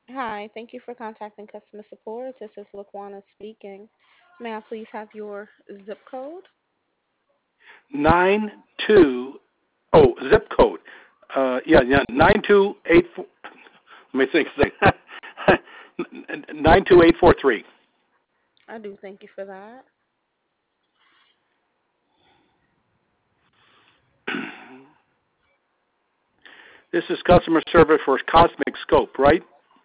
Hi, thank you for contacting customer support. This is Laquana speaking. May I please have your zip code? 92, oh, zip code. Yeah, 9284. Let me think. 92843. I do thank you for that. This is customer service for Cosmic Scope, right?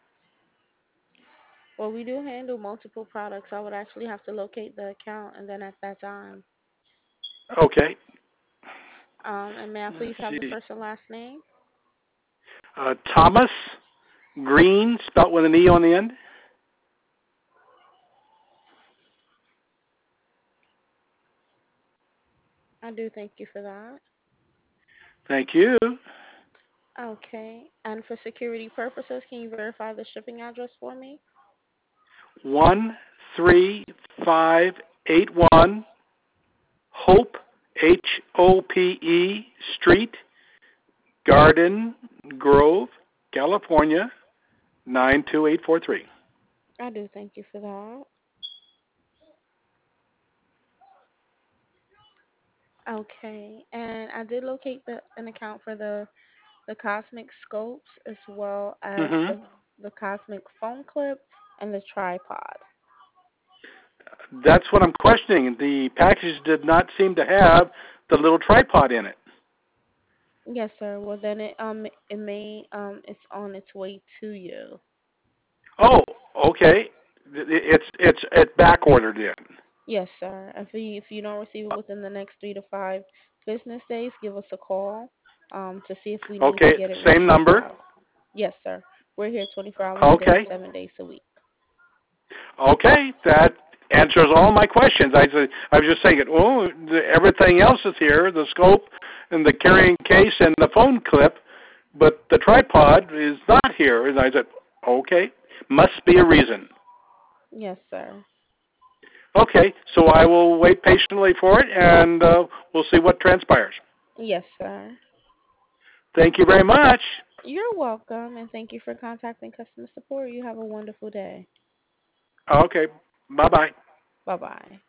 Well, we do handle multiple products. I would actually have to locate the account and then at that time. Okay. And may I Let's please have the see. first and last name? Thomas Green, spelt with an E on the end. I do thank you for that. Thank you. Okay. And for security purposes, can you verify the shipping address for me? 13581 Hope, Hope Street, Garden Grove, California, 92843. I do thank you for that. Okay. And I did locate an account for the Cosmic Scopes as well as Mm-hmm. the Cosmic Phone Clip and the tripod. That's what I'm questioning. The package did not seem to have the little tripod in it. Yes, sir. Well, then it's on its way to you. Oh, okay. It's back ordered in. Yes, sir. If you don't receive it within the next 3 to 5 business days, give us a call to see if we need to Okay, get it same reshipped number. out. Yes, sir. We're here 24 hours a day, Okay. 7 days a week. Okay, that answers all my questions. I was just saying, everything else is here, the scope and the carrying case and the phone clip, but the tripod is not here. And I said, okay, must be a reason. Yes, sir. Okay, so I will wait patiently for it, and we'll see what transpires. Yes, sir. Thank you very much. You're welcome, and thank you for contacting customer support. You have a wonderful day. Okay, bye-bye. Bye bye.